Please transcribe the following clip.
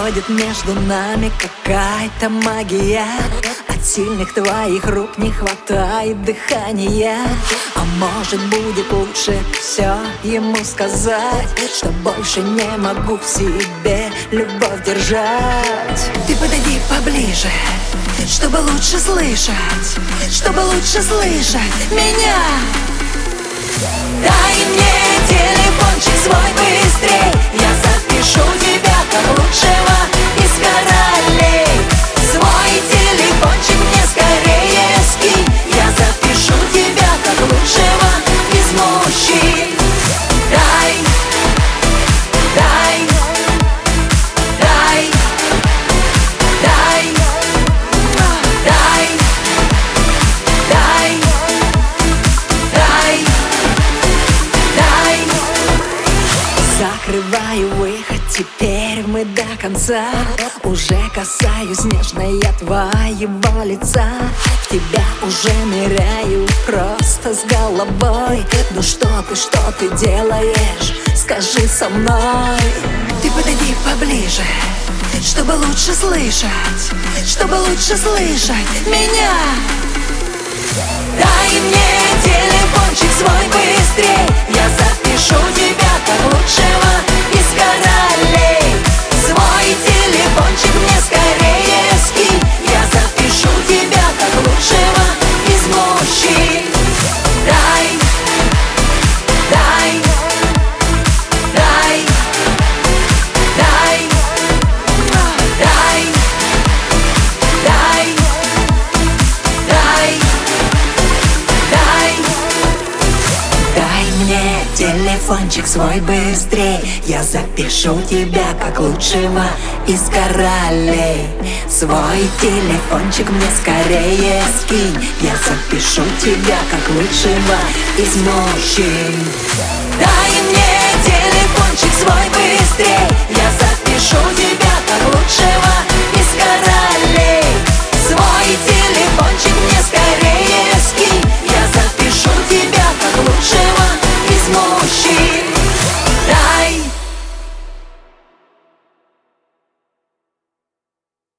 происходит между нами какая-то магия. От сильных твоих рук не хватает дыхания. А может, будет лучше все ему сказать, что больше не могу в себе любовь держать. Ты подойди поближе, чтобы лучше слышать, чтобы лучше слышать меня. Дай мне телефончик свой быстрей, я запишу тебя как лучшего из королей. Свой телефончик мне скорее скинь, я запишу тебя как лучшего из мужчин. Дай, дай, дай, дай, дай, дай, дай, дай. Закрываю выход, теперь мы до конца. Уже касаюсь нежно я твоего лица. В тебя уже ныряю просто с головой. Ну что ты делаешь? Скажи со мной. Ты подойди поближе, чтобы лучше слышать, чтобы лучше слышать меня. Дай мне телефончик свой быстрей, я запишу тебя как лучшего из королей. Свой телефончик мне скорее скинь, я запишу тебя как лучшего из мужчин. Дай, дай, дай, дай, дай, дай, дай, дай. Дай мне телефончик свой быстрей, я запишу тебя как лучшего из королей. Свой телефончик мне скорее скинь, я запишу тебя как лучшего из мужчин. Дай мне телефончик свой быстрей, я запишу тебя как лучшего из королей. Свой телефончик мне скорее